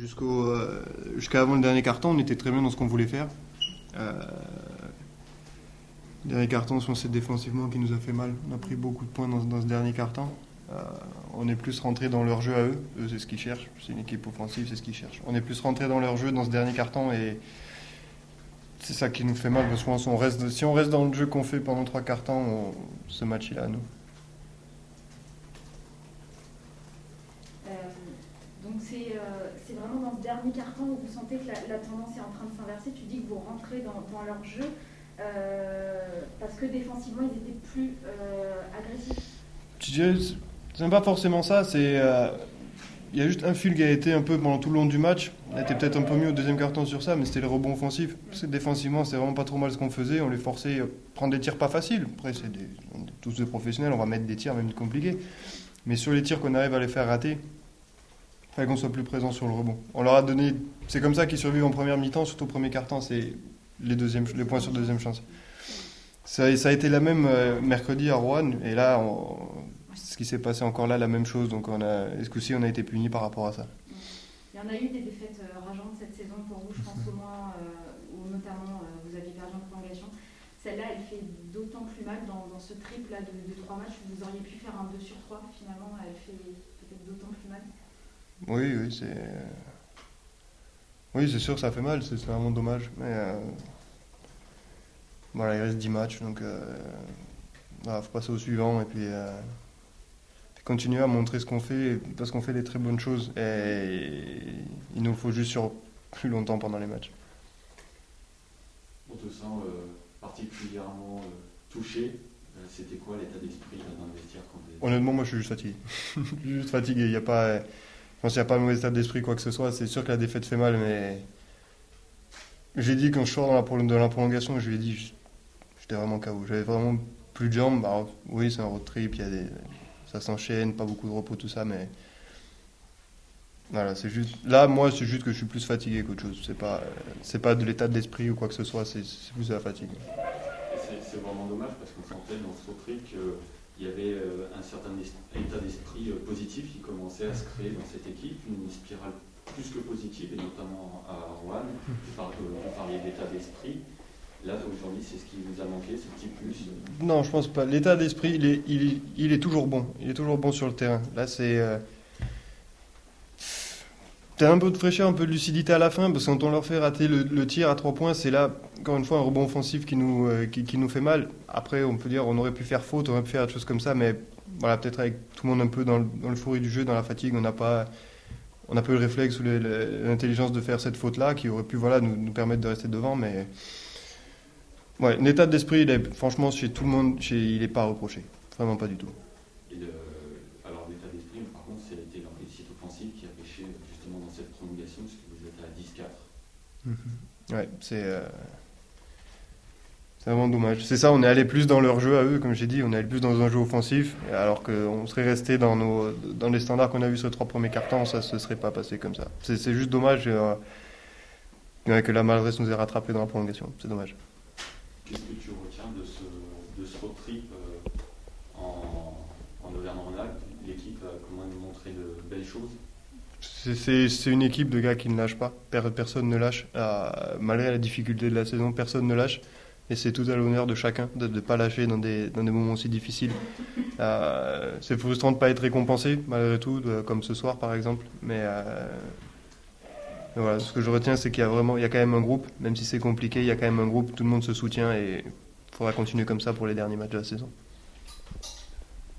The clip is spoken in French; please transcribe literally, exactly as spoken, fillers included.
Jusqu'au, euh, jusqu'à avant le dernier carton, on était très bien dans ce qu'on voulait faire. Euh, le dernier carton, je pense, c'est défensivement qui nous a fait mal. On a pris beaucoup de points dans, dans ce dernier carton. Euh, on est plus rentré dans leur jeu à eux. Eux, c'est ce qu'ils cherchent. C'est une équipe offensive, c'est ce qu'ils cherchent. On est plus rentré dans leur jeu dans ce dernier carton et c'est ça qui nous fait mal. Parce que je pense qu'on reste, si on reste dans le jeu qu'on fait pendant trois cartons, on, ce match il est à nous. Donc c'est, euh, c'est vraiment dans ce dernier carton où vous sentez que la, la tendance est en train de s'inverser. Tu dis que vous rentrez dans, dans leur jeu euh, parce que défensivement ils étaient plus euh, agressifs. Je dirais, c'est même pas forcément ça. C'est, euh, il y a juste un fil qui a été un peu pendant tout le long du match. On était peut-être un peu mieux au deuxième carton sur ça, mais c'était le rebond offensif. Parce que défensivement, c'est vraiment pas trop mal ce qu'on faisait. On les forçait à prendre des tirs pas faciles. Après, c'est des, on est tous des professionnels, on va mettre des tirs même compliqués. Mais sur les tirs qu'on arrive à les faire rater, il fallait qu'on soit plus présent sur le rebond. On leur a donné, c'est comme ça qu'ils survivent en première mi-temps, surtout au premier quart-temps, c'est les, deuxièmes, les points sur deuxième chance. Ça, ça a été la même euh, mercredi à Rouen, et là, on, ce qui s'est passé encore là, la même chose. Donc, on a, ce coup-ci, on a été punis par rapport à ça. Il y en a eu des défaites euh, rageantes cette saison pour vous, je pense au moins, euh, où notamment euh, vous aviez perdu en prolongation. Celle-là, elle fait d'autant plus mal dans, dans ce triple-là de, de trois matchs où vous auriez pu faire un deux sur trois. Finalement, elle fait peut-être d'autant plus mal. Oui, oui, c'est. Oui, c'est sûr que ça fait mal, c'est vraiment dommage. Mais euh... voilà, il reste dix matchs, donc il euh... voilà, faut passer au suivant et puis, euh... puis continuer à montrer ce qu'on fait, parce qu'on fait des très bonnes choses. Et il nous faut juste sur plus longtemps pendant les matchs. On te sent euh, particulièrement euh, touché. Euh, c'était quoi l'état d'esprit là, dans le vestiaire quand t'es... Honnêtement, moi je suis juste fatigué. Je suis juste fatigué, il n'y a pas. Je pense qu'il n'y a pas de mauvais état d'esprit, quoi que ce soit. C'est sûr que la défaite fait mal, mais j'ai dit quand je sors dans la, pro... dans la prolongation, je lui ai dit, j'étais vraiment K O. J'avais vraiment plus de jambes. Alors, oui, c'est un road trip, il y a des... ça s'enchaîne, pas beaucoup de repos, tout ça, mais voilà, c'est juste. Là, moi, c'est juste que je suis plus fatigué qu'autre chose. C'est pas, c'est pas de l'état d'esprit ou quoi que ce soit, c'est, c'est plus de la fatigue. C'est, c'est vraiment dommage parce qu'on sentait dans ce road trip que il y avait un certain état d'esprit positif qui commençait à se créer dans cette équipe, une spirale plus que positive, et notamment à Rouen. Vous parliez d'état d'esprit. Là, aujourd'hui, c'est ce qui vous a manqué, ce petit plus? Non, je pense pas. L'état d'esprit, il est, il, il est toujours bon. Il est toujours bon sur le terrain. Là, c'est... Euh... T'as un peu de fraîcheur, un peu de lucidité à la fin, parce que quand on leur fait rater le, le tir à trois points, c'est là, encore une fois, un rebond offensif qui nous, euh, qui, qui nous fait mal. Après, on peut dire on aurait pu faire faute, on aurait pu faire des choses comme ça, mais voilà, peut-être avec tout le monde un peu dans, le, dans l'euphorie du jeu, dans la fatigue, on n'a pas, on a pas eu le réflexe ou le, le, l'intelligence de faire cette faute-là, qui aurait pu voilà, nous, nous permettre de rester devant, mais... Ouais, l'état d'esprit, il est, franchement, chez tout le monde, chez, il n'est pas reproché. Vraiment pas du tout. Et de, alors, l'état d'esprit, par contre, c'était la réussite offensive qui a pêché justement dans cette prolongation, parce que vous êtes à dix quatre. Mm-hmm. Ouais, c'est, euh, c'est vraiment dommage. C'est ça, on est allé plus dans leur jeu à eux, comme j'ai dit, on est allé plus dans un jeu offensif, alors qu'on serait resté dans, nos, dans les standards qu'on a vus sur les trois premiers cartons, ça ne se serait pas passé comme ça. C'est, c'est juste dommage euh, que la maladresse nous ait rattrapés dans la prolongation. C'est dommage. Qu'est-ce que tu retiens de ce, de ce road trip euh, en, en Auvergne-Rhône-Alpes? L'équipe a comment même montré de belles choses. C'est, c'est, c'est une équipe de gars qui ne lâchent pas. Personne ne lâche. Euh, malgré la difficulté de la saison, personne ne lâche. Et c'est tout à l'honneur de chacun de ne pas lâcher dans des, dans des moments aussi difficiles. Euh, c'est frustrant de ne pas être récompensé, malgré tout, de, comme ce soir par exemple. Mais... Euh, Voilà, ce que je retiens, c'est qu'il y a vraiment, il y a quand même un groupe, même si c'est compliqué, il y a quand même un groupe, tout le monde se soutient et il faudra continuer comme ça pour les derniers matchs de la saison.